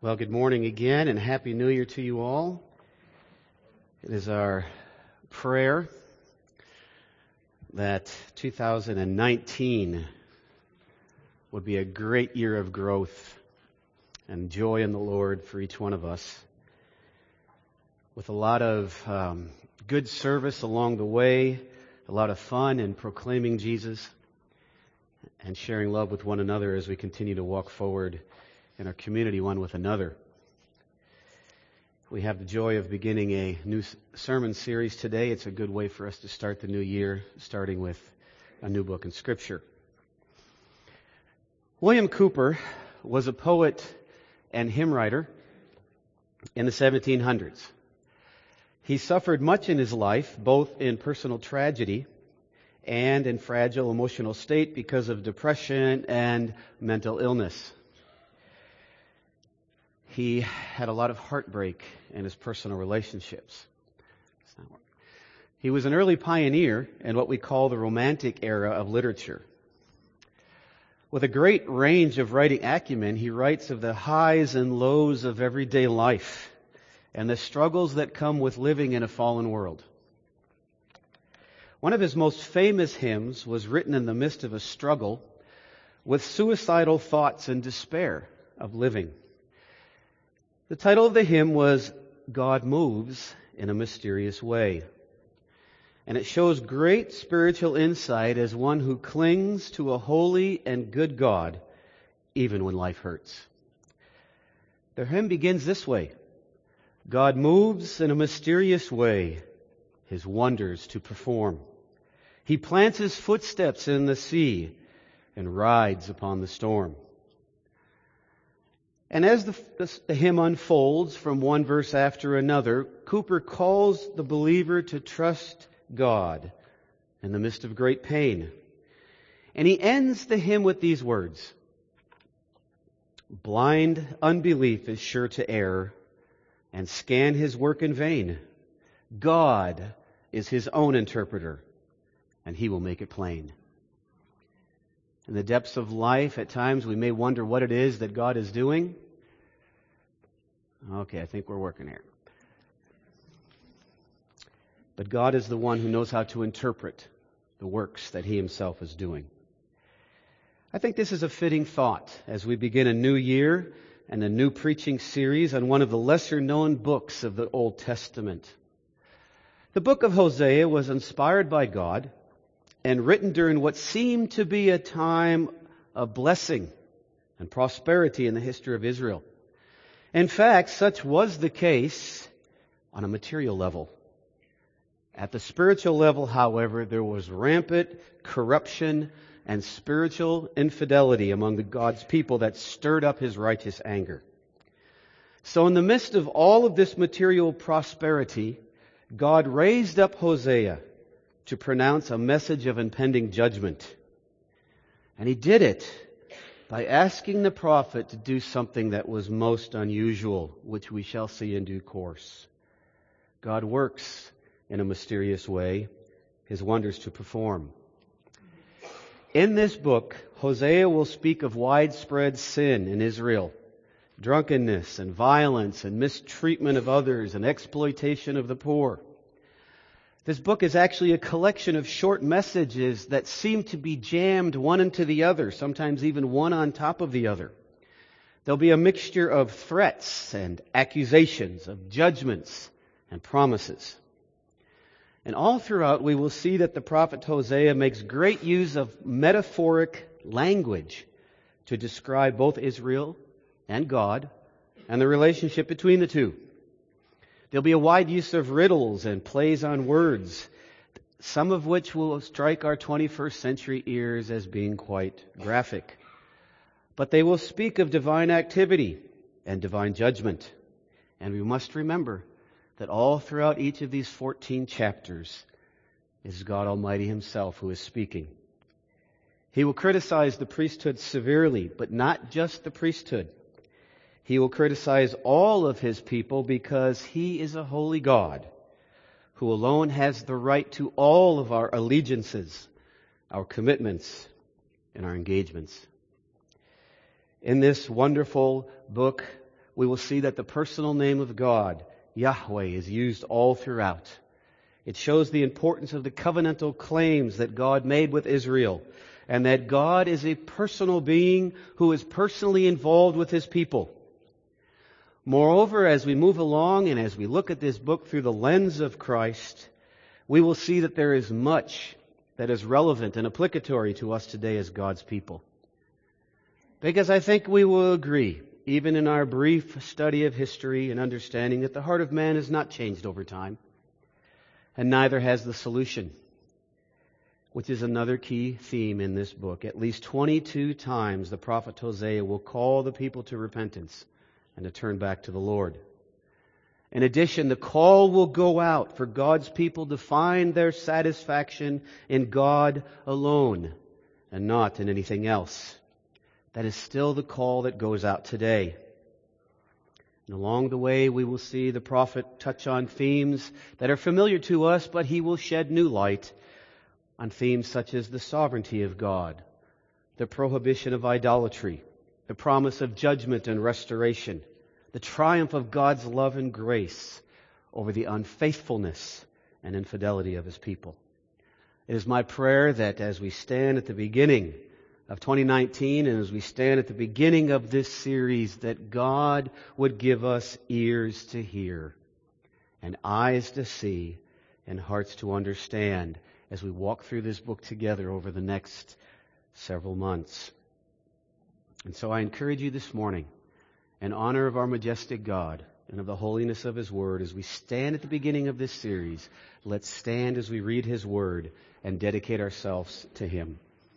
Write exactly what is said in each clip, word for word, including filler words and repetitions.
Well, good morning again and Happy New Year to you all. It is our prayer that two thousand nineteen would be a great year of growth and joy in the Lord for each one of us, with a lot of um, good service along the way, a lot of fun in proclaiming Jesus and sharing love with one another as we continue to walk forward in our community one with another. We have the joy of beginning a new sermon series today. It's a good way for us to start the new year, starting with a new book in Scripture. William Cowper was a poet and hymn writer in the seventeen hundreds. He suffered much in his life, both in personal tragedy and in fragile emotional state because of depression and mental illness. He had a lot of heartbreak in his personal relationships. He was an early pioneer in what we call the Romantic era of literature. With a great range of writing acumen, he writes of the highs and lows of everyday life and the struggles that come with living in a fallen world. One of his most famous hymns was written in the midst of a struggle with suicidal thoughts and despair of living. The title of the hymn was God Moves in a Mysterious Way. And it shows great spiritual insight as one who clings to a holy and good God, even when life hurts. The hymn begins this way: God moves in a mysterious way, His wonders to perform. He plants His footsteps in the sea and rides upon the storm. And as the, the, the hymn unfolds from one verse after another, Cowper calls the believer to trust God in the midst of great pain. And he ends the hymn with these words: blind unbelief is sure to err and scan His work in vain. God is His own interpreter, and He will make it plain. In the depths of life, at times we may wonder what it is that God is doing. Okay, I think we're working here. But God is the one who knows how to interpret the works that He Himself is doing. I think this is a fitting thought as we begin a new year and a new preaching series on one of the lesser-known books of the Old Testament. The book of Hosea was inspired by God and written during what seemed to be a time of blessing and prosperity in the history of Israel. In fact, such was the case on a material level. At the spiritual level, however, there was rampant corruption and spiritual infidelity among the God's people that stirred up His righteous anger. So in the midst of all of this material prosperity, God raised up Hosea to pronounce a message of impending judgment. And He did it by asking the prophet to do something that was most unusual, which we shall see in due course. God works in a mysterious way, His wonders to perform. In this book, Hosea will speak of widespread sin in Israel, drunkenness and violence and mistreatment of others and exploitation of the poor. This book is actually a collection of short messages that seem to be jammed one into the other, sometimes even one on top of the other. There'll be a mixture of threats and accusations, of judgments and promises. And all throughout we will see that the prophet Hosea makes great use of metaphoric language to describe both Israel and God and the relationship between the two. There'll be a wide use of riddles and plays on words, some of which will strike our twenty-first century ears as being quite graphic. But they will speak of divine activity and divine judgment. And we must remember that all throughout each of these fourteen chapters is God Almighty Himself who is speaking. He will criticize the priesthood severely, but not just the priesthood. He will criticize all of His people because He is a holy God who alone has the right to all of our allegiances, our commitments, and our engagements. In this wonderful book, we will see that the personal name of God, Yahweh, is used all throughout. It shows the importance of the covenantal claims that God made with Israel, and that God is a personal being who is personally involved with His people. Moreover, as we move along and as we look at this book through the lens of Christ, we will see that there is much that is relevant and applicatory to us today as God's people. Because I think we will agree, even in our brief study of history and understanding, that the heart of man has not changed over time, and neither has the solution, which is another key theme in this book. At least twenty-two times the prophet Hosea will call the people to repentance and to turn back to the Lord. In addition, the call will go out for God's people to find their satisfaction in God alone and not in anything else. That is still the call that goes out today. And along the way, we will see the prophet touch on themes that are familiar to us, but he will shed new light on themes such as the sovereignty of God, the prohibition of idolatry, the promise of judgment and restoration, the triumph of God's love and grace over the unfaithfulness and infidelity of His people. It is my prayer that as we stand at the beginning of twenty nineteen and as we stand at the beginning of this series, that God would give us ears to hear and eyes to see and hearts to understand as we walk through this book together over the next several months. And so I encourage you this morning, in honor of our majestic God and of the holiness of His Word, as we stand at the beginning of this series, let's stand as we read His Word and dedicate ourselves to Him.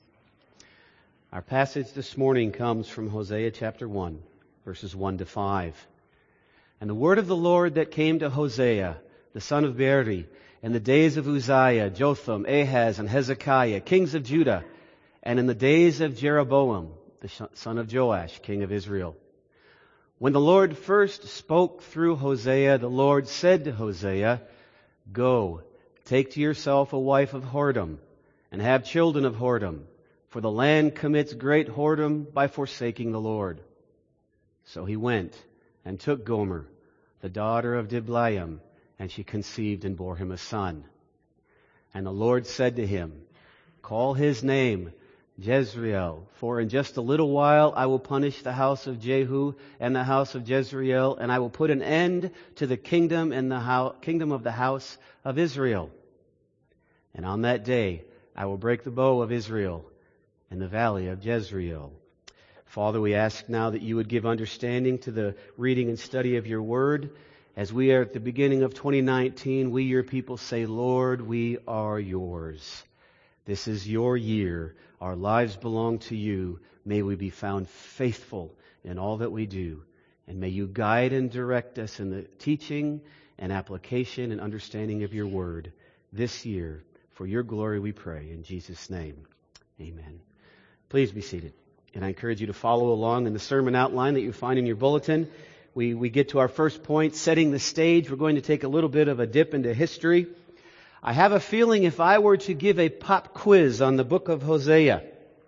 Our passage this morning comes from Hosea chapter one, verses one to five. And the word of the Lord that came to Hosea, the son of Beeri, in the days of Uzziah, Jotham, Ahaz, and Hezekiah, kings of Judah, and in the days of Jeroboam, the son of Joash, king of Israel. When the Lord first spoke through Hosea, the Lord said to Hosea, "Go, take to yourself a wife of whoredom, and have children of whoredom, for the land commits great whoredom by forsaking the Lord." So he went and took Gomer, the daughter of Diblaim, and she conceived and bore him a son. And the Lord said to him, "Call his name Jezreel, for in just a little while I will punish the house of Jehu and the house of Jezreel, and I will put an end to the kingdom and the ho- kingdom of the house of Israel. And on that day I will break the bow of Israel in the valley of Jezreel." Father, we ask now that you would give understanding to the reading and study of your word. As we are at the beginning of twenty nineteen, we, your people, say, "Lord, we are yours. This is your year. Our lives belong to you. May we be found faithful in all that we do. And may you guide and direct us in the teaching and application and understanding of your word this year. For your glory we pray. In Jesus' name, amen. Please be seated. And I encourage you to follow along in the sermon outline that you find in your bulletin. We, we get to our first point, setting the stage. We're going to take a little bit of a dip into history. I have a feeling if I were to give a pop quiz on the book of Hosea,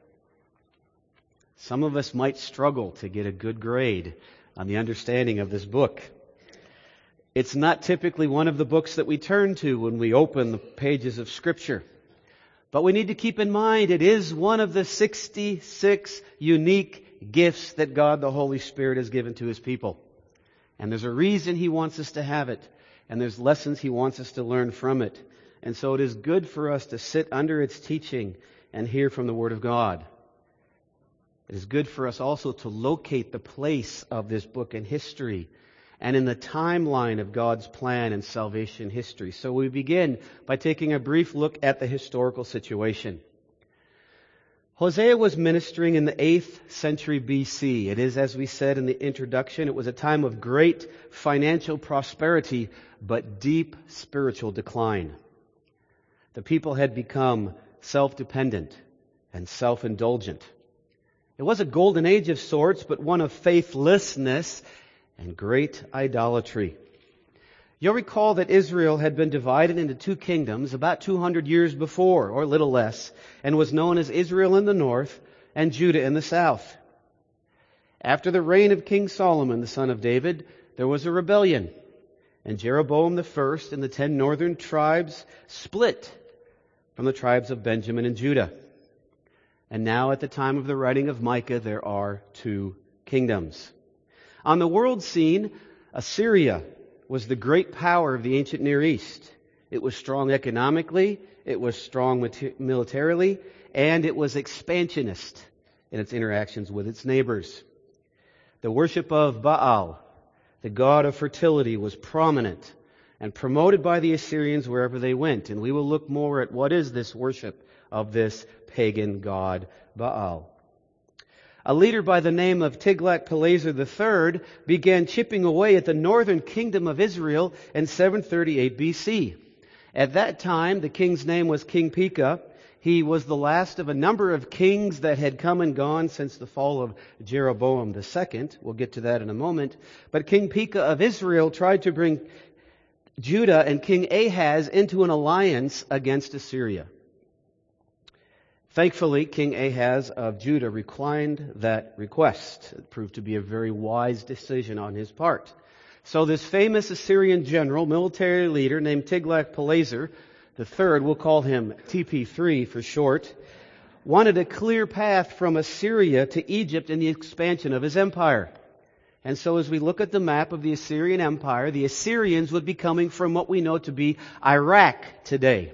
some of us might struggle to get a good grade on the understanding of this book. It's not typically one of the books that we turn to when we open the pages of Scripture. But we need to keep in mind it is one of the sixty-six unique gifts that God the Holy Spirit has given to His people. And there's a reason He wants us to have it. And there's lessons He wants us to learn from it. And so it is good for us to sit under its teaching and hear from the Word of God. It is good for us also to locate the place of this book in history and in the timeline of God's plan and salvation history. So we begin by taking a brief look at the historical situation. Hosea was ministering in the eighth century B C. It is, as we said in the introduction, it was a time of great financial prosperity, but deep spiritual decline. The people had become self-dependent and self-indulgent. It was a golden age of sorts, but one of faithlessness and great idolatry. You'll recall that Israel had been divided into two kingdoms about two hundred years before, or a little less, and was known as Israel in the north and Judah in the south. After the reign of King Solomon, the son of David, there was a rebellion. And Jeroboam the first and the ten northern tribes split from the tribes of Benjamin and Judah. And now at the time of the writing of Micah, there are two kingdoms. On the world scene, Assyria was the great power of the ancient Near East. It was strong economically, it was strong militarily, and it was expansionist in its interactions with its neighbors. The worship of Baal, the god of fertility, was prominent and promoted by the Assyrians wherever they went. And we will look more at what is this worship of this pagan god, Baal. A leader by the name of Tiglath-Pileser the third began chipping away at the northern kingdom of Israel in seven thirty-eight B C. At that time, the king's name was King Pekah. He was the last of a number of kings that had come and gone since the fall of Jeroboam the second. We'll get to that in a moment. But King Pekah of Israel tried to bring Judah and King Ahaz into an alliance against Assyria. Thankfully, King Ahaz of Judah declined that request. It proved to be a very wise decision on his part. So this famous Assyrian general, military leader named Tiglath-Pileser the third, we'll call him T P three for short, wanted a clear path from Assyria to Egypt in the expansion of his empire. And so as we look at the map of the Assyrian Empire, the Assyrians would be coming from what we know to be Iraq today.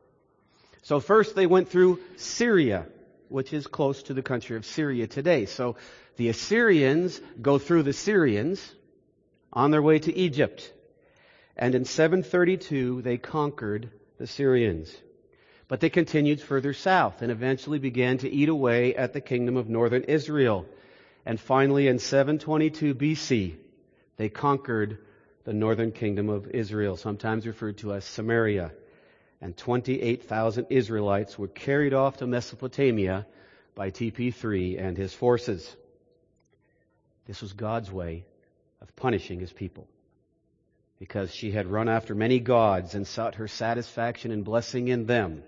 So first they went through Syria, which is close to the country of Syria today. So the Assyrians go through the Syrians on their way to Egypt. And in seven thirty-two, they conquered the Syrians. But they continued further south and eventually began to eat away at the kingdom of northern Israel. And finally, in seven twenty-two B C, they conquered the northern kingdom of Israel, sometimes referred to as Samaria. And twenty-eight thousand Israelites were carried off to Mesopotamia by T P three and his forces. This was God's way of punishing His people, because she had run after many gods and sought her satisfaction and blessing in them,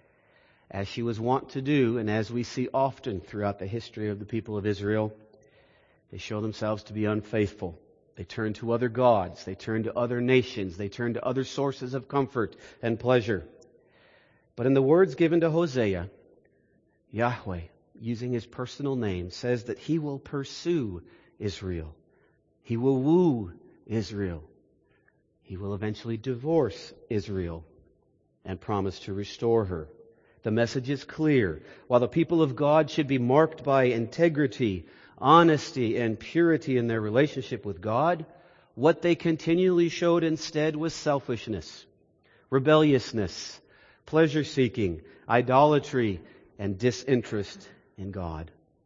as she was wont to do, and as we see often throughout the history of the people of Israel. They show themselves to be unfaithful. They turn to other gods. They turn to other nations. They turn to other sources of comfort and pleasure. But in the words given to Hosea, Yahweh, using His personal name, says that He will pursue Israel. He will woo Israel. He will eventually divorce Israel and promise to restore her. The message is clear. While the people of God should be marked by integrity, honesty, and purity in their relationship with God, what they continually showed instead was selfishness, rebelliousness, pleasure-seeking, idolatry, and disinterest in God.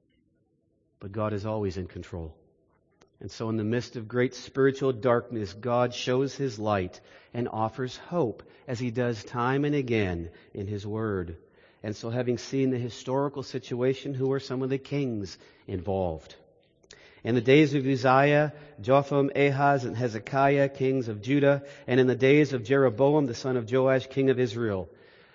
But God is always in control. And so in the midst of great spiritual darkness, God shows His light and offers hope, as He does time and again in His Word. And so having seen the historical situation, who are some of the kings involved? In the days of Uzziah, Jotham, Ahaz, and Hezekiah, kings of Judah, and in the days of Jeroboam, the son of Joash, king of Israel.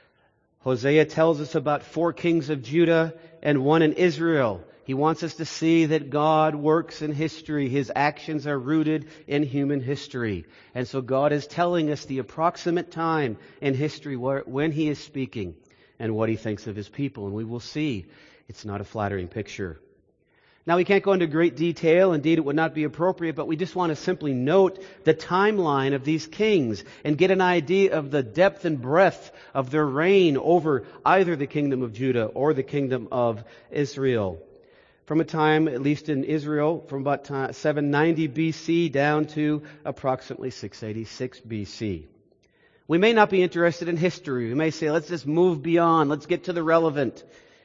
Hosea tells us about four kings of Judah and one in Israel. He wants us to see that God works in history. His actions are rooted in human history. And so God is telling us the approximate time in history where, when He is speaking and what He thinks of His people. And we will see it's not a flattering picture. Now, we can't go into great detail. Indeed, it would not be appropriate, but we just want to simply note the timeline of these kings and get an idea of the depth and breadth of their reign over either the kingdom of Judah or the kingdom of Israel. From a time, at least in Israel, from about seven ninety B C down to approximately six eighty-six B C. We may not be interested in history. We may say, let's just move beyond. Let's get to the relevant.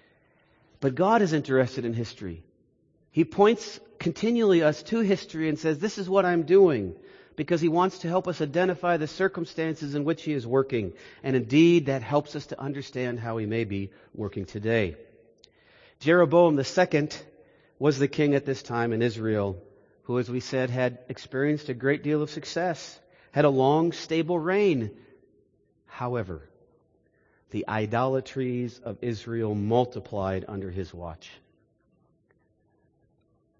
But God is interested in history. He points continually us to history and says, this is what I'm doing, because He wants to help us identify the circumstances in which He is working. And indeed, that helps us to understand how He may be working today. Jeroboam the second was the king at this time in Israel, who, as we said, had experienced a great deal of success, had a long, stable reign. However, the idolatries of Israel multiplied under his watch.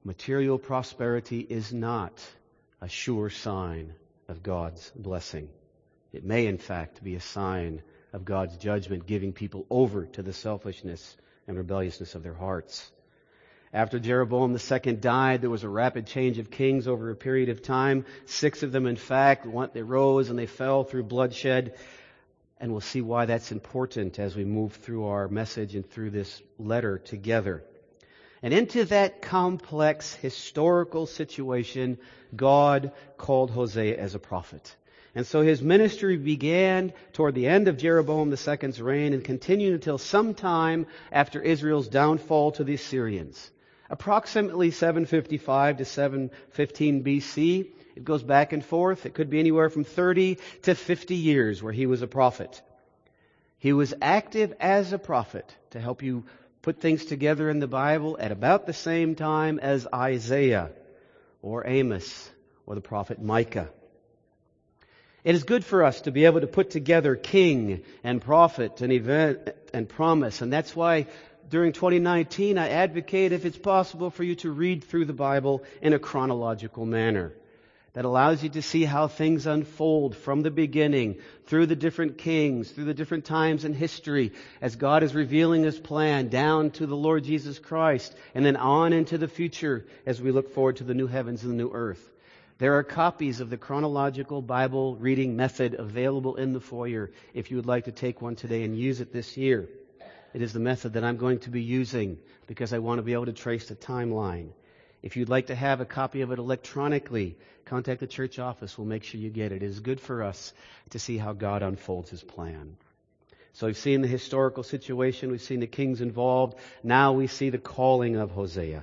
material prosperity is not a sure sign of God's blessing. It may, in fact, be a sign of God's judgment, giving people over to the selfishness and rebelliousness of their hearts. After Jeroboam the second died, there was a rapid change of kings over a period of time. Six of them, in fact, they rose and they fell through bloodshed. And we'll see why that's important as we move through our message and through this letter together. And into that complex historical situation, God called Hosea as a prophet. And so his ministry began toward the end of Jeroboam the second's reign and continued until sometime after Israel's downfall to the Assyrians. Approximately seven fifty-five to seven fifteen B C. It goes back and forth. It could be anywhere from thirty to fifty years where he was a prophet. He was active as a prophet to help you put things together in the Bible at about the same time as Isaiah or Amos or the prophet Micah. It is good for us to be able to put together king and prophet and event and promise. And that's why during twenty nineteen I advocate, if it's possible, for you to read through the Bible in a chronological manner. That allows you to see how things unfold from the beginning, through the different kings, through the different times in history, as God is revealing His plan down to the Lord Jesus Christ, and then on into the future as we look forward to the new heavens and the new earth. There are copies of the chronological Bible reading method available in the foyer if you would like to take one today and use it this year. It is the method that I'm going to be using because I want to be able to trace the timeline. If you'd like to have a copy of it electronically, contact the church office. We'll make sure you get it. It is good for us to see how God unfolds His plan. So we've seen the historical situation. We've seen the kings involved. Now we see the calling of Hosea.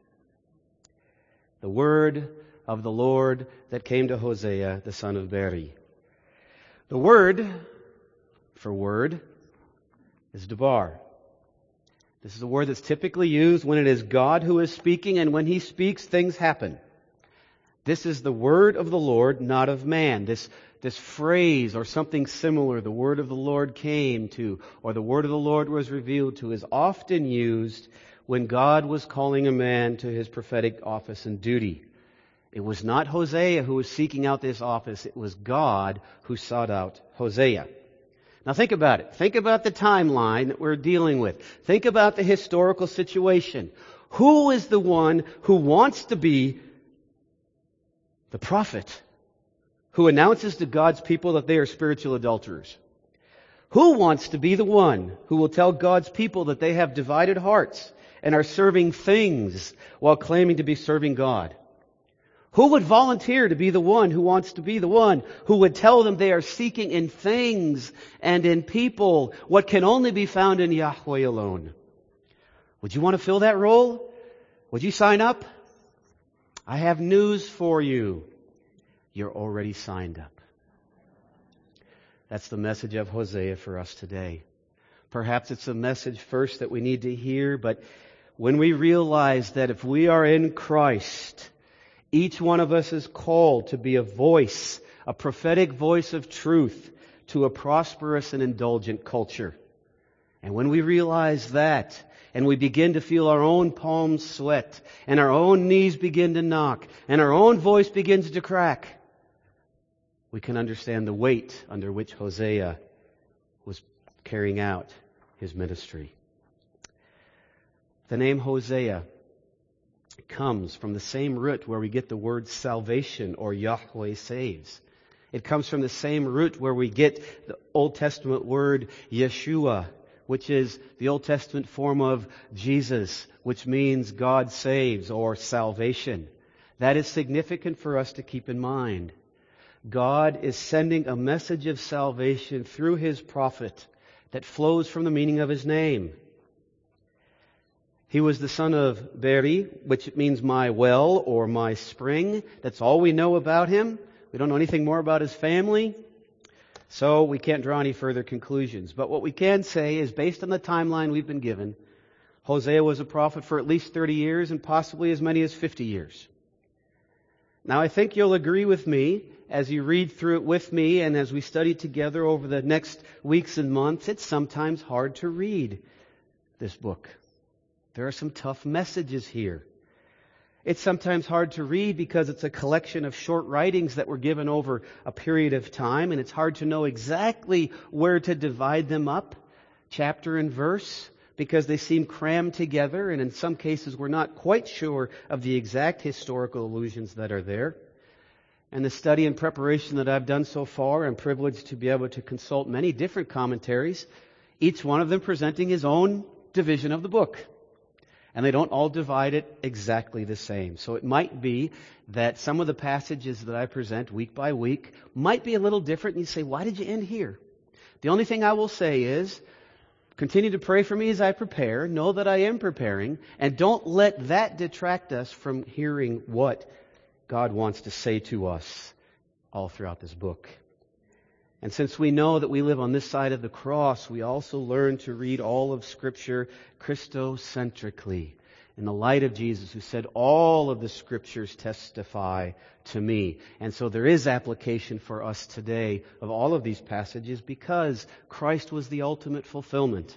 The word of the Lord that came to Hosea, the son of Beri. The word for word is debar. This is a word that's typically used when it is God who is speaking, and when He speaks, things happen. This is the word of the Lord, not of man. This, this phrase or something similar, the word of the Lord came to, or the word of the Lord was revealed to, is often used when God was calling a man to his prophetic office and duty. It was not Hosea who was seeking out this office. It was God who sought out Hosea. Now think about it. Think about the timeline that we're dealing with. Think about the historical situation. Who is the one who wants to be the prophet who announces to God's people that they are spiritual adulterers? Who wants to be the one who will tell God's people that they have divided hearts and are serving things while claiming to be serving God? Who would volunteer to be the one who wants to be the one who would tell them they are seeking in things and in people what can only be found in Yahweh alone? Would you want to fill that role? Would you sign up? I have news for you. You're already signed up. That's the message of Hosea for us today. Perhaps it's a message first that we need to hear, but when we realize that if we are in Christ, each one of us is called to be a voice, a prophetic voice of truth to a prosperous and indulgent culture. And when we realize that, and we begin to feel our own palms sweat, and our own knees begin to knock, and our own voice begins to crack, we can understand the weight under which Hosea was carrying out his ministry. The name Hosea comes from the same root where we get the word salvation or Yahweh saves. It comes from the same root where we get the Old Testament word Yeshua, which is the Old Testament form of Jesus, which means God saves or salvation. That is significant for us to keep in mind. God is sending a message of salvation through His prophet that flows from the meaning of His name. He was the son of Beri, which means my well or my spring. That's all we know about him. We don't know anything more about his family. So we can't draw any further conclusions. But what we can say is, based on the timeline we've been given, Hosea was a prophet for at least thirty years and possibly as many as fifty years. Now I think you'll agree with me as you read through it with me and as we study together over the next weeks and months, it's sometimes hard to read this book. There are some tough messages here. It's sometimes hard to read because it's a collection of short writings that were given over a period of time, and it's hard to know exactly where to divide them up, chapter and verse, because they seem crammed together, and in some cases we're not quite sure of the exact historical allusions that are there. And the study and preparation that I've done so far, I'm privileged to be able to consult many different commentaries, each one of them presenting his own division of the book. And they don't all divide it exactly the same. So it might be that some of the passages that I present week by week might be a little different. And you say, why did you end here? The only thing I will say is, continue to pray for me as I prepare. Know that I am preparing. And don't let that detract us from hearing what God wants to say to us all throughout this book. And since we know that we live on this side of the cross, we also learn to read all of Scripture Christocentrically, in the light of Jesus, who said, all of the Scriptures testify to me. And so there is application for us today of all of these passages because Christ was the ultimate fulfillment.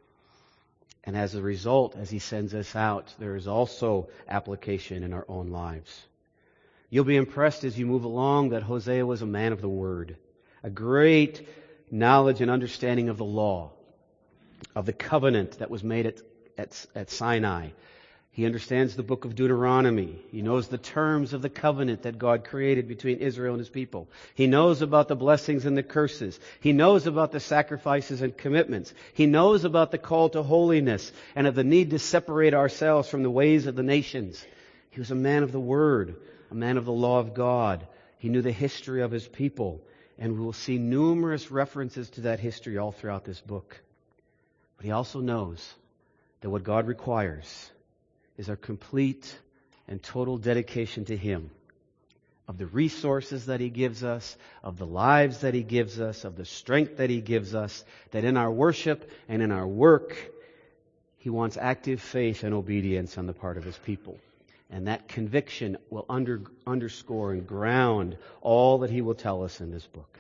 And as a result, as He sends us out, there is also application in our own lives. You'll be impressed as you move along that Hosea was a man of the Word. A great knowledge and understanding of the law, of the covenant that was made at, at, at Sinai. He understands the book of Deuteronomy. He knows the terms of the covenant that God created between Israel and His people. He knows about the blessings and the curses. He knows about the sacrifices and commitments. He knows about the call to holiness and of the need to separate ourselves from the ways of the nations. He was a man of the Word, a man of the law of God. He knew the history of His people. And we will see numerous references to that history all throughout this book. But he also knows that what God requires is our complete and total dedication to Him, of the resources that He gives us, of the lives that He gives us, of the strength that He gives us, that in our worship and in our work, He wants active faith and obedience on the part of His people. And that conviction will under, underscore and ground all that He will tell us in this book.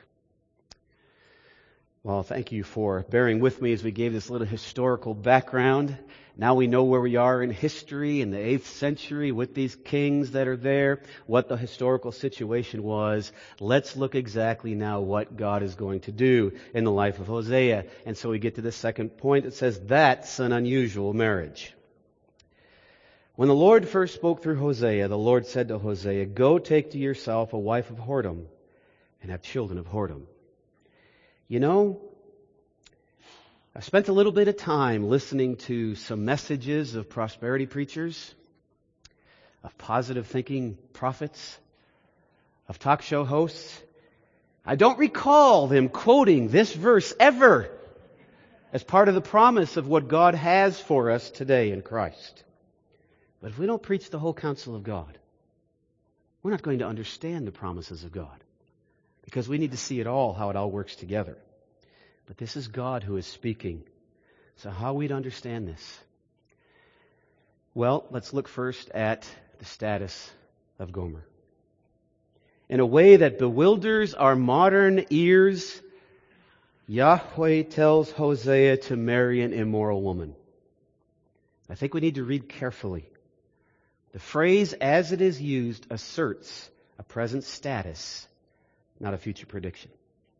Well, thank you for bearing with me as we gave this little historical background. Now we know where we are in history in the eighth century with these kings that are there, what the historical situation was. Let's look exactly now what God is going to do in the life of Hosea. And so we get to the second point. It says, that's an unusual marriage. When the Lord first spoke through Hosea, the Lord said to Hosea, go take to yourself a wife of whoredom and have children of whoredom. You know, I've spent a little bit of time listening to some messages of prosperity preachers, of positive thinking prophets, of talk show hosts. I don't recall them quoting this verse ever as part of the promise of what God has for us today in Christ. But if we don't preach the whole counsel of God, we're not going to understand the promises of God, because we need to see it all, how it all works together. But this is God who is speaking. So how are we to understand this? Well, let's look first at the status of Gomer. In a way that bewilders our modern ears, Yahweh tells Hosea to marry an immoral woman. I think we need to read carefully. The phrase, as it is used, asserts a present status, not a future prediction.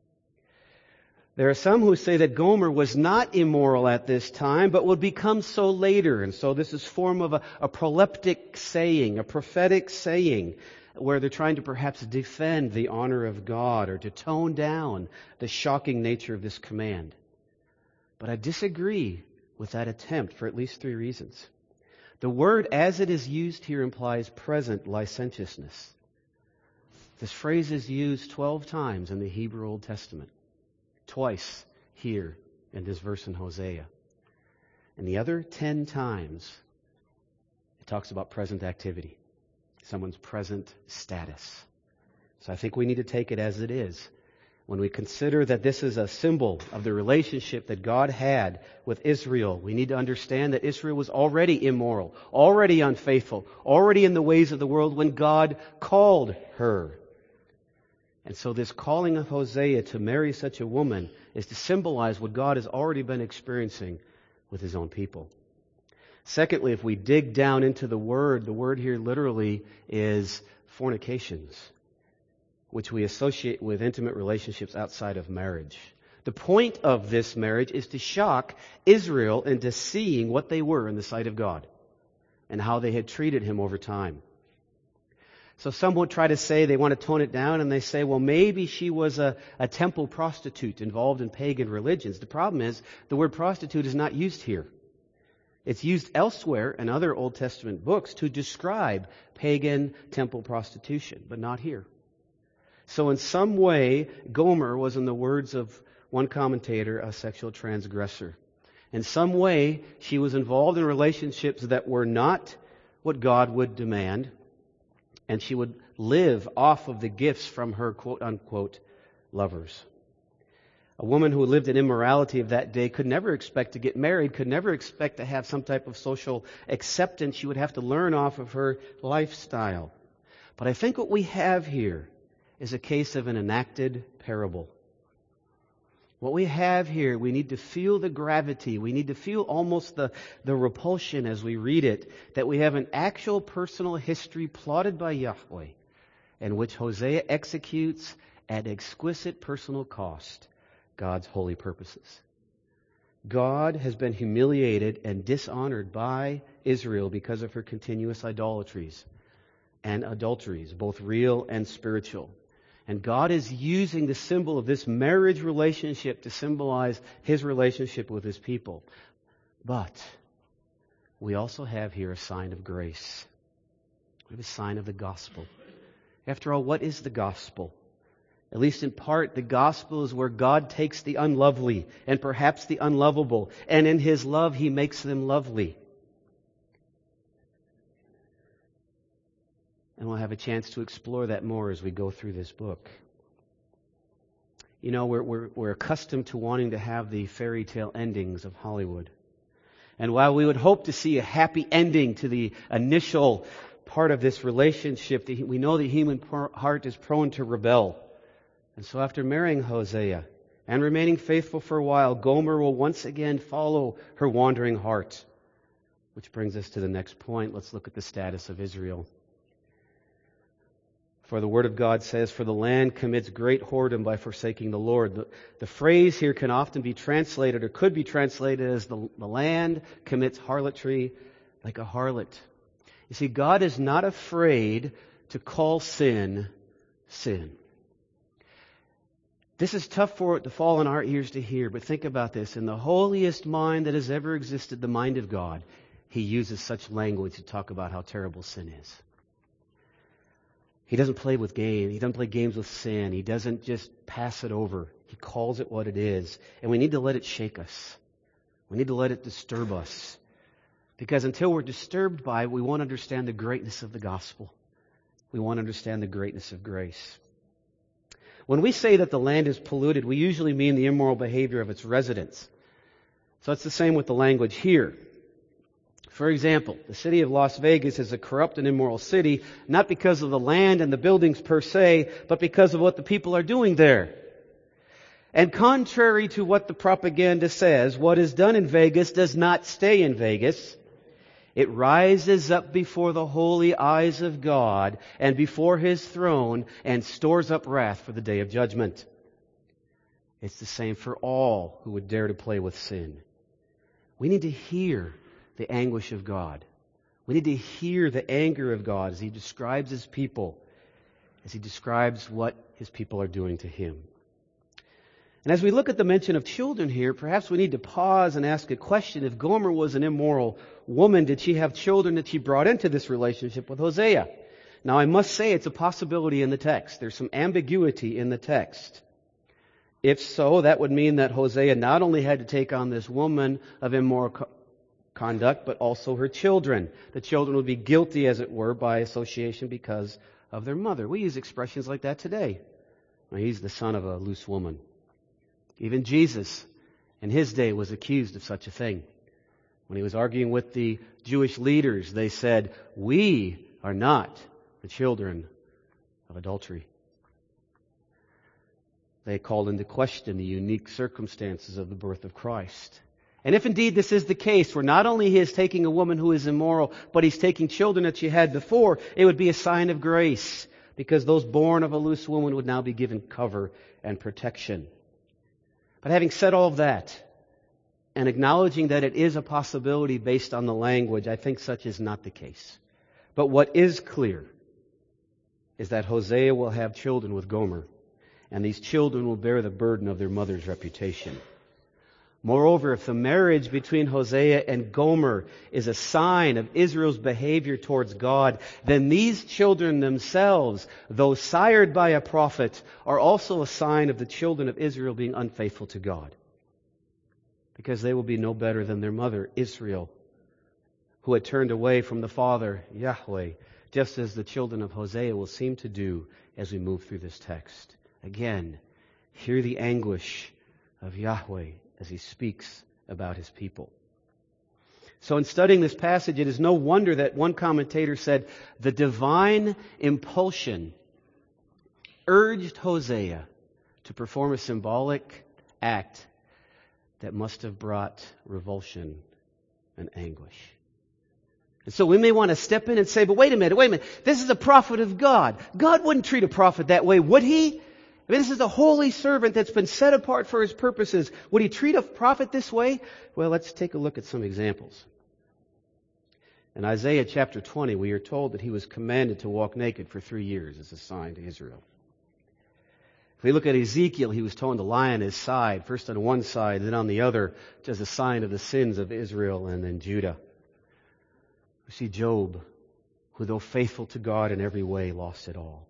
There are some who say that Gomer was not immoral at this time, but would become so later. And so this is form of a, a proleptic saying, a prophetic saying, where they're trying to perhaps defend the honor of God or to tone down the shocking nature of this command. But I disagree with that attempt for at least three reasons. The word as it is used here implies present licentiousness. This phrase is used twelve times in the Hebrew Old Testament. Twice here in this verse in Hosea. And the other ten times, it talks about present activity. Someone's present status. So I think we need to take it as it is. When we consider that this is a symbol of the relationship that God had with Israel, we need to understand that Israel was already immoral, already unfaithful, already in the ways of the world when God called her. And so this calling of Hosea to marry such a woman is to symbolize what God has already been experiencing with His own people. Secondly, if we dig down into the word, the word here literally is fornications, which we associate with intimate relationships outside of marriage. The point of this marriage is to shock Israel into seeing what they were in the sight of God and how they had treated him over time. So some would try to say they want to tone it down, and they say, well, maybe she was a, a temple prostitute involved in pagan religions. The problem is the word prostitute is not used here. It's used elsewhere in other Old Testament books to describe pagan temple prostitution, but not here. So in some way, Gomer was, in the words of one commentator, a sexual transgressor. In some way, she was involved in relationships that were not what God would demand, and she would live off of the gifts from her quote-unquote lovers. A woman who lived in immorality of that day could never expect to get married, could never expect to have some type of social acceptance. She would have to learn off of her lifestyle. But I think what we have here is a case of an enacted parable. What we have here, we need to feel the gravity. We need to feel almost the, the repulsion as we read it, that we have an actual personal history plotted by Yahweh, in which Hosea executes at exquisite personal cost God's holy purposes. God has been humiliated and dishonored by Israel because of her continuous idolatries and adulteries, both real and spiritual. And God is using the symbol of this marriage relationship to symbolize His relationship with His people. But we also have here a sign of grace. We have a sign of the gospel. After all, what is the gospel? At least in part, the gospel is where God takes the unlovely and perhaps the unlovable, and in His love He makes them lovely. And we'll have a chance to explore that more as we go through this book. You know, we're, we're, we're accustomed to wanting to have the fairy tale endings of Hollywood. And while we would hope to see a happy ending to the initial part of this relationship, we know the human heart is prone to rebel. And so after marrying Hosea and remaining faithful for a while, Gomer will once again follow her wandering heart. Which brings us to the next point. Let's look at the status of Israel. For the Word of God says, "For the land commits great whoredom by forsaking the Lord." The, the phrase here can often be translated, or could be translated as the, the land commits harlotry like a harlot. You see, God is not afraid to call sin, sin. This is tough for it to fall on our ears to hear, but think about this. In the holiest mind that has ever existed, the mind of God, He uses such language to talk about how terrible sin is. He doesn't play with games. He doesn't play games with sin. He doesn't just pass it over. He calls it what it is. And we need to let it shake us. We need to let it disturb us. Because until we're disturbed by it, we won't understand the greatness of the gospel. We won't understand the greatness of grace. When we say that the land is polluted, we usually mean the immoral behavior of its residents. So it's the same with the language here. For example, the city of Las Vegas is a corrupt and immoral city, not because of the land and the buildings per se, but because of what the people are doing there. And contrary to what the propaganda says, what is done in Vegas does not stay in Vegas. It rises up before the holy eyes of God and before His throne and stores up wrath for the day of judgment. It's the same for all who would dare to play with sin. We need to hear the anguish of God. We need to hear the anger of God as He describes His people, as He describes what His people are doing to Him. And as we look at the mention of children here, perhaps we need to pause and ask a question. If Gomer was an immoral woman, did she have children that she brought into this relationship with Hosea? Now, I must say it's a possibility in the text. There's some ambiguity in the text. If so, that would mean that Hosea not only had to take on this woman of immoral co- conduct, but also her children. The children would be guilty, as it were, by association because of their mother. We use expressions like that today. Well, he's the son of a loose woman. Even Jesus, in His day, was accused of such a thing. When He was arguing with the Jewish leaders, they said, "We are not the children of adultery." They called into question the unique circumstances of the birth of Christ. And if indeed this is the case, where not only he is taking a woman who is immoral, but he's taking children that she had before, it would be a sign of grace, because those born of a loose woman would now be given cover and protection. But having said all of that, and acknowledging that it is a possibility based on the language, I think such is not the case. But what is clear is that Hosea will have children with Gomer, and these children will bear the burden of their mother's reputation. Moreover, if the marriage between Hosea and Gomer is a sign of Israel's behavior towards God, then these children themselves, though sired by a prophet, are also a sign of the children of Israel being unfaithful to God. Because they will be no better than their mother, Israel, who had turned away from the father, Yahweh, just as the children of Hosea will seem to do as we move through this text. Again, hear the anguish of Yahweh as he speaks about his people. So in studying this passage, it is no wonder that one commentator said, the divine impulsion urged Hosea to perform a symbolic act that must have brought revulsion and anguish. And so we may want to step in and say, but wait a minute, wait a minute. This is a prophet of God. God wouldn't treat a prophet that way, would he? I mean, this is a holy servant that's been set apart for his purposes. Would he treat a prophet this way? Well, let's take a look at some examples. In Isaiah chapter twenty, we are told that he was commanded to walk naked for three years as a sign to Israel. If we look at Ezekiel, he was told to lie on his side, first on one side, then on the other, as a sign of the sins of Israel and then Judah. We see Job, who though faithful to God in every way, lost it all.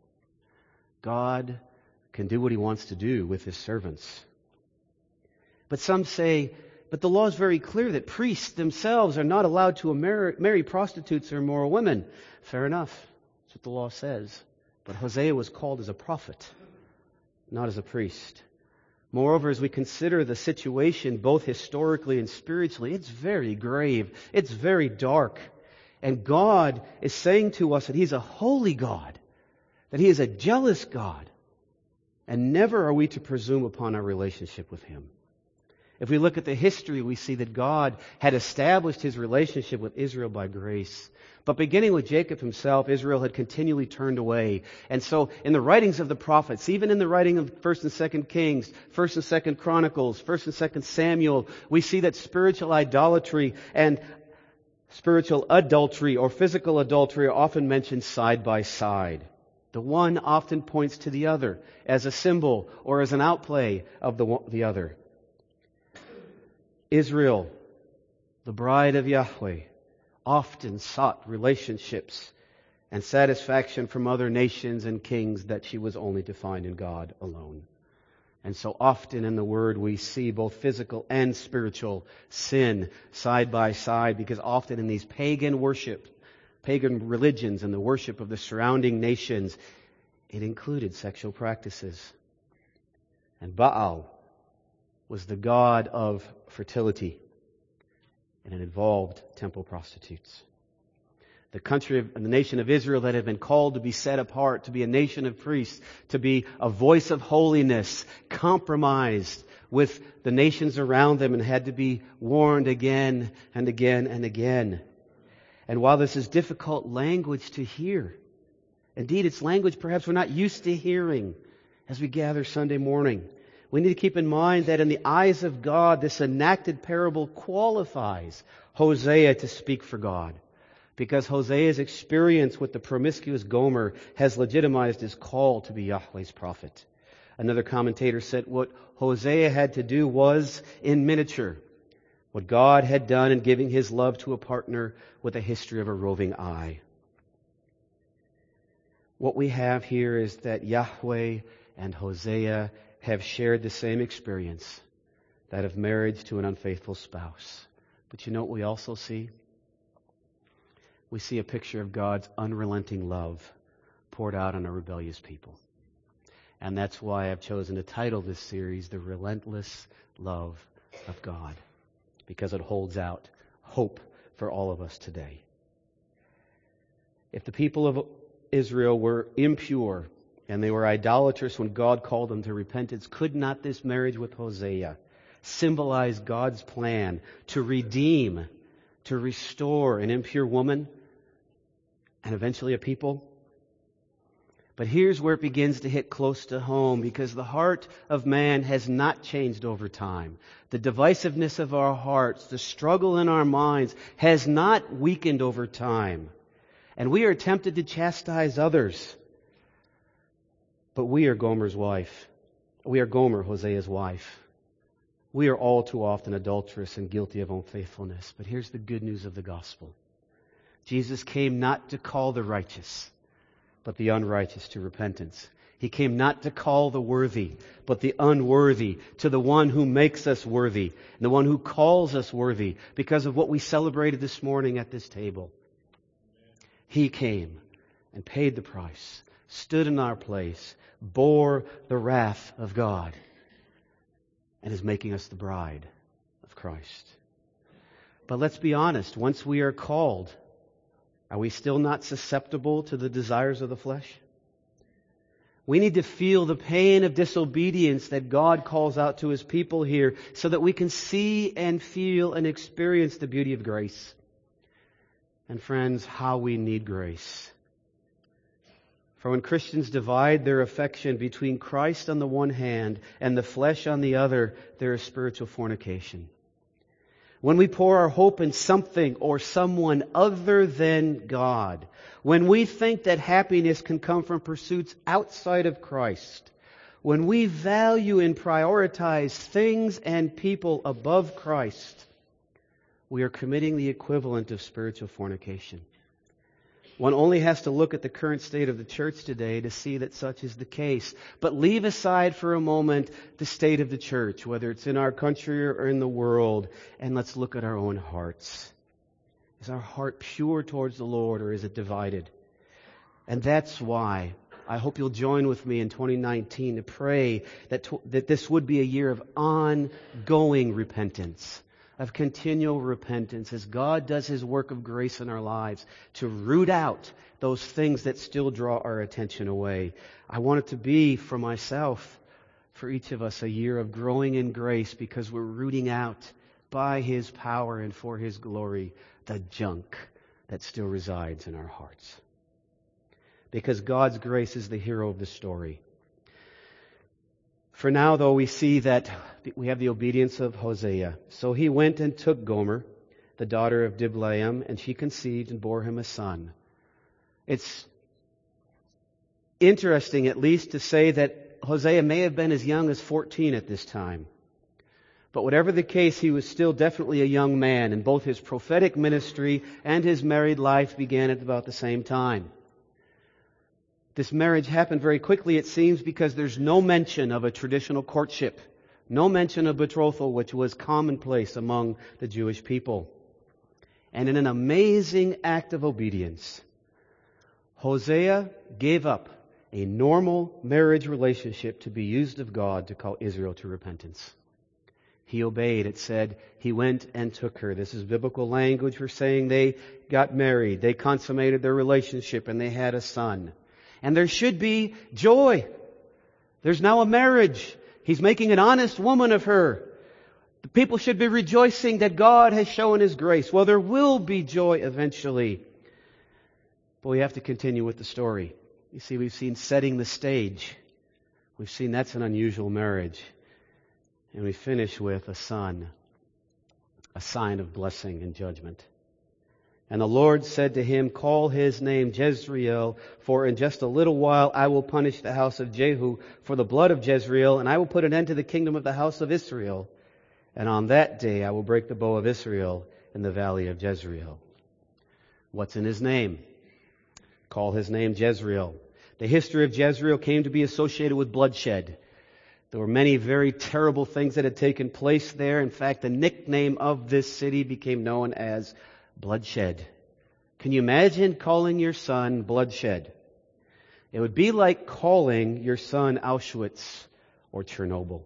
God can do what he wants to do with his servants. But some say, but the law is very clear that priests themselves are not allowed to marry prostitutes or immoral women. Fair enough. That's what the law says. But Hosea was called as a prophet, not as a priest. Moreover, as we consider the situation both historically and spiritually, it's very grave. It's very dark. And God is saying to us that he's a holy God, that he is a jealous God. And never are we to presume upon our relationship with him. If we look at the history, we see that God had established his relationship with Israel by grace. But beginning with Jacob himself, Israel had continually turned away. And so in the writings of the prophets, even in the writing of First and Second Kings, First and Second Chronicles, First and Second Samuel, we see that spiritual idolatry and spiritual adultery or physical adultery are often mentioned side by side. The one often points to the other as a symbol or as an outplay of the, the other. Israel, the bride of Yahweh, often sought relationships and satisfaction from other nations and kings that she was only to find in God alone. And so often in the Word we see both physical and spiritual sin side by side, because often in these pagan worship, pagan religions and the worship of the surrounding nations, it included sexual practices. And Baal was the god of fertility, and it involved temple prostitutes. The country of the nation of Israel that had been called to be set apart, to be a nation of priests, to be a voice of holiness, compromised with the nations around them and had to be warned again and again and again. And while this is difficult language to hear, indeed it's language perhaps we're not used to hearing as we gather Sunday morning, we need to keep in mind that in the eyes of God, this enacted parable qualifies Hosea to speak for God, because Hosea's experience with the promiscuous Gomer has legitimized his call to be Yahweh's prophet. Another commentator said what Hosea had to do was, in miniature, what God had done in giving his love to a partner with a history of a roving eye. What we have here is that Yahweh and Hosea have shared the same experience, that of marriage to an unfaithful spouse. But you know what we also see? We see a picture of God's unrelenting love poured out on a rebellious people. And that's why I've chosen to title this series, The Relentless Love of God, because it holds out hope for all of us today. If the people of Israel were impure and they were idolatrous when God called them to repentance, could not this marriage with Hosea symbolize God's plan to redeem, to restore an impure woman and eventually a people. But here's where it begins to hit close to home, because the heart of man has not changed over time. The divisiveness of our hearts, the struggle in our minds has not weakened over time. And we are tempted to chastise others. But we are Gomer's wife. We are Gomer, Hosea's wife. We are all too often adulterous and guilty of unfaithfulness. But here's the good news of the gospel. Jesus came not to call the righteous, but the unrighteous to repentance. He came not to call the worthy, but the unworthy to the one who makes us worthy, and the one who calls us worthy because of what we celebrated this morning at this table. He came and paid the price, stood in our place, bore the wrath of God, and is making us the bride of Christ. But let's be honest, once we are called, are we still not susceptible to the desires of the flesh? We need to feel the pain of disobedience that God calls out to His people here so that we can see and feel and experience the beauty of grace. And friends, how we need grace. For when Christians divide their affection between Christ on the one hand and the flesh on the other, there is spiritual fornication. When we pour our hope in something or someone other than God, when we think that happiness can come from pursuits outside of Christ, when we value and prioritize things and people above Christ, we are committing the equivalent of spiritual fornication. One only has to look at the current state of the church today to see that such is the case. But leave aside for a moment the state of the church, whether it's in our country or in the world, and let's look at our own hearts. Is our heart pure towards the Lord, or is it divided? And that's why I hope you'll join with me in twenty nineteen to pray that, to, that this would be a year of ongoing repentance, of continual repentance as God does His work of grace in our lives to root out those things that still draw our attention away. I want it to be for myself, for each of us, a year of growing in grace because we're rooting out by His power and for His glory the junk that still resides in our hearts. Because God's grace is the hero of the story. For now, though, we see that we have the obedience of Hosea. So he went and took Gomer, the daughter of Diblaim, and she conceived and bore him a son. It's interesting, at least, to say that Hosea may have been as young as fourteen at this time. But whatever the case, he was still definitely a young man, and both his prophetic ministry and his married life began at about the same time. This marriage happened very quickly, it seems, because there's no mention of a traditional courtship. No mention of betrothal, which was commonplace among the Jewish people. And in an amazing act of obedience, Hosea gave up a normal marriage relationship to be used of God to call Israel to repentance. He obeyed. It said he went and took her. This is biblical language for saying they got married. They consummated their relationship and they had a son. And there should be joy. There's now a marriage. He's making an honest woman of her. The people should be rejoicing that God has shown His grace. Well, there will be joy eventually. But we have to continue with the story. You see, we've seen setting the stage. We've seen that's an unusual marriage. And we finish with a son, a sign of blessing and judgment. And the Lord said to him, call his name Jezreel, for in just a little while I will punish the house of Jehu for the blood of Jezreel, and I will put an end to the kingdom of the house of Israel. And on that day I will break the bow of Israel in the valley of Jezreel. What's in his name? Call his name Jezreel. The history of Jezreel came to be associated with bloodshed. There were many very terrible things that had taken place there. In fact, the nickname of this city became known as bloodshed. Can you imagine calling your son bloodshed? It would be like calling your son Auschwitz or Chernobyl.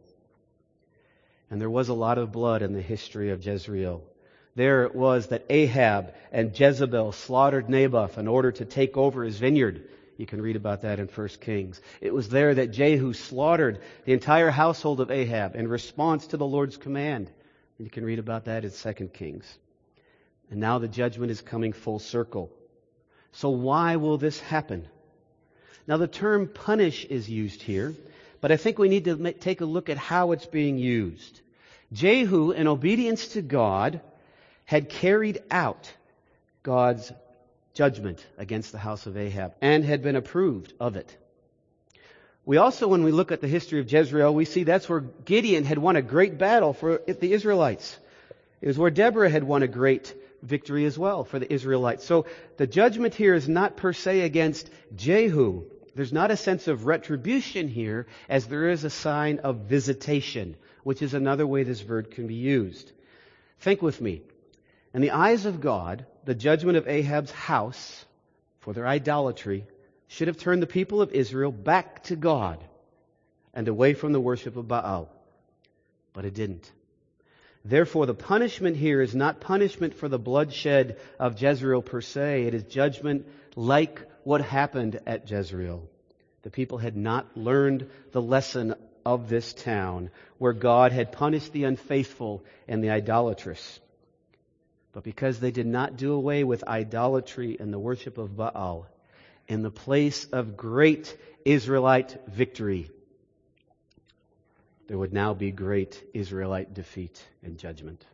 And there was a lot of blood in the history of Jezreel. There it was that Ahab and Jezebel slaughtered Naboth in order to take over his vineyard You can read about that in First Kings. It was there that Jehu slaughtered the entire household of Ahab in response to the Lord's command. You can read about that in Second Kings. And now the judgment is coming full circle. So why will this happen? Now the term punish is used here, but I think we need to take a look at how it's being used. Jehu, in obedience to God, had carried out God's judgment against the house of Ahab and had been approved of it. We also, when we look at the history of Jezreel, we see that's where Gideon had won a great battle for the Israelites. It was where Deborah had won a great victory as well for the Israelites. So the judgment here is not per se against Jehu. There's not a sense of retribution here, as there is a sign of visitation, which is another way this verb can be used. Think with me. In the eyes of God, the judgment of Ahab's house for their idolatry should have turned the people of Israel back to God and away from the worship of Baal. But it didn't. Therefore, the punishment here is not punishment for the bloodshed of Jezreel per se. It is judgment like what happened at Jezreel. The people had not learned the lesson of this town where God had punished the unfaithful and the idolatrous. But because they did not do away with idolatry and the worship of Baal, in the place of great Israelite victory, there would now be great Israelite defeat and judgment.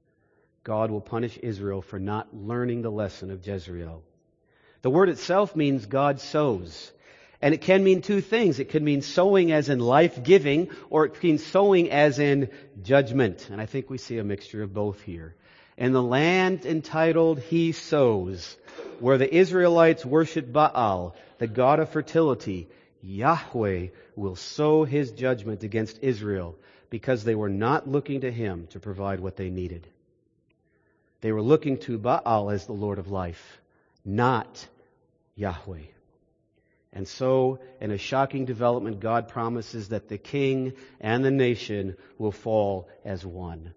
God will punish Israel for not learning the lesson of Jezreel. The word itself means God sows. And it can mean two things. It can mean sowing as in life-giving, or it means sowing as in judgment. And I think we see a mixture of both here. In the land entitled He Sows, where the Israelites worship Baal, the god of fertility, Yahweh will sow His judgment against Israel because they were not looking to Him to provide what they needed. They were looking to Baal as the Lord of life, not Yahweh. And so, in a shocking development, God promises that the king and the nation will fall as one.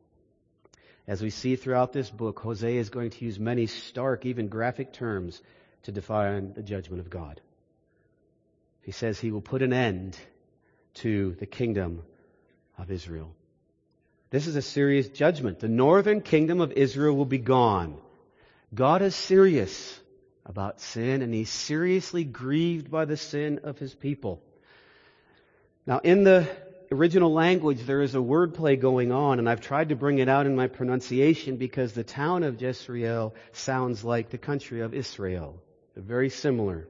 As we see throughout this book, Hosea is going to use many stark, even graphic terms to define the judgment of God. He says He will put an end to the kingdom of Israel. This is a serious judgment. The northern kingdom of Israel will be gone. God is serious about sin, and He's seriously grieved by the sin of His people. Now, in the original language, there is a wordplay going on, and I've tried to bring it out in my pronunciation because the town of Jezreel sounds like the country of Israel. They're very similar.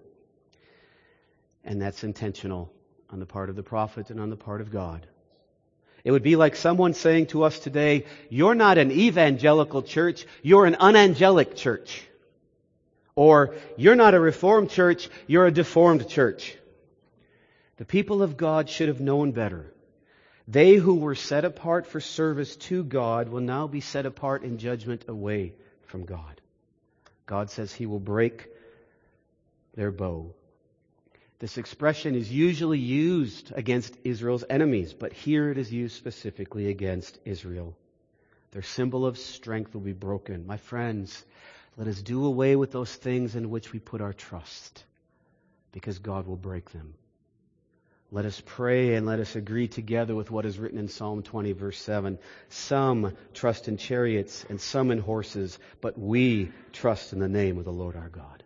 And that's intentional on the part of the prophet and on the part of God. It would be like someone saying to us today, you're not an evangelical church, you're an unangelic church. Or, you're not a reformed church, you're a deformed church. The people of God should have known better. They who were set apart for service to God will now be set apart in judgment away from God. God says He will break their bow. This expression is usually used against Israel's enemies, but here it is used specifically against Israel. Their symbol of strength will be broken. My friends, let us do away with those things in which we put our trust, because God will break them. Let us pray and let us agree together with what is written in Psalm twenty, verse seven. Some trust in chariots and some in horses, but we trust in the name of the Lord our God.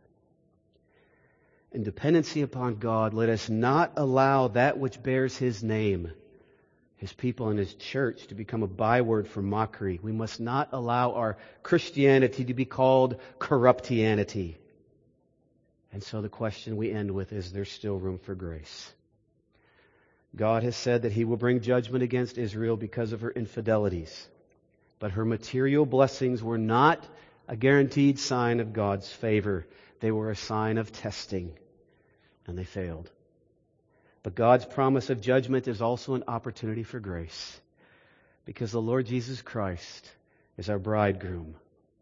In dependency upon God, let us not allow that which bears His name, His people and His church, to become a byword for mockery. We must not allow our Christianity to be called corruptianity. And so the question we end with is, there still room for grace? God has said that He will bring judgment against Israel because of her infidelities. But her material blessings were not a guaranteed sign of God's favor. They were a sign of testing, and they failed. But God's promise of judgment is also an opportunity for grace, because the Lord Jesus Christ is our bridegroom.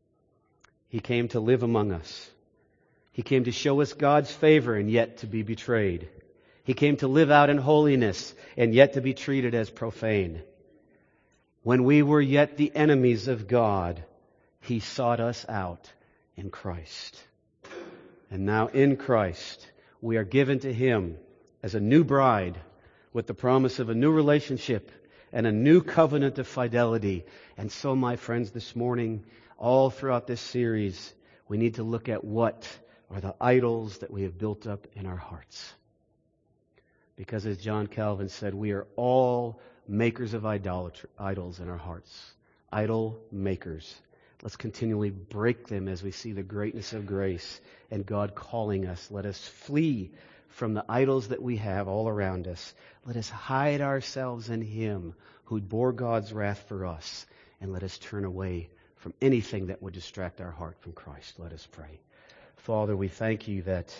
He came to live among us. He came to show us God's favor and yet to be betrayed. He came to live out in holiness and yet to be treated as profane. When we were yet the enemies of God, He sought us out in Christ. And now in Christ, we are given to Him as a new bride with the promise of a new relationship and a new covenant of fidelity. And so, my friends, this morning, all throughout this series, we need to look at what are the idols that we have built up in our hearts. Because as John Calvin said, we are all makers of idolatry, idols in our hearts. Idol makers. Let's continually break them as we see the greatness of grace and God calling us. Let us flee from the idols that we have all around us. Let us hide ourselves in Him who bore God's wrath for us. And let us turn away from anything that would distract our heart from Christ. Let us pray. Father, we thank You that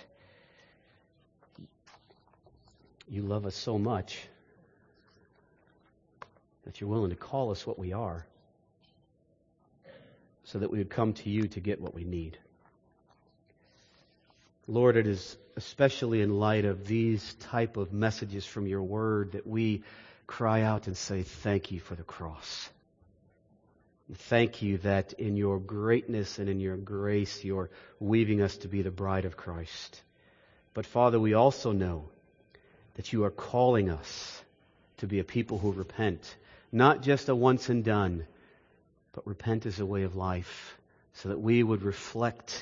You love us so much that You're willing to call us what we are, so that we would come to You to get what we need. Lord, it is especially in light of these type of messages from Your Word that we cry out and say, thank You for the cross. Thank You that in Your greatness and in Your grace, You're weaving us to be the bride of Christ. But Father, we also know that You are calling us to be a people who repent, not just a once and done, but repent as a way of life, so that we would reflect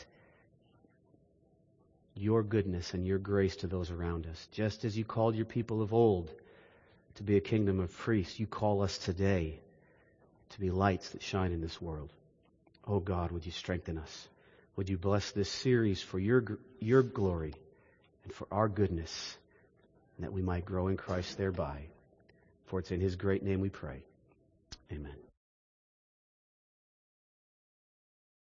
Your goodness and Your grace to those around us. Just as You called Your people of old to be a kingdom of priests, You call us today to be lights that shine in this world. Oh God, would You strengthen us? Would You bless this series for Your, Your glory and for our goodness, and that we might grow in Christ thereby. For it's in His great name we pray. Amen.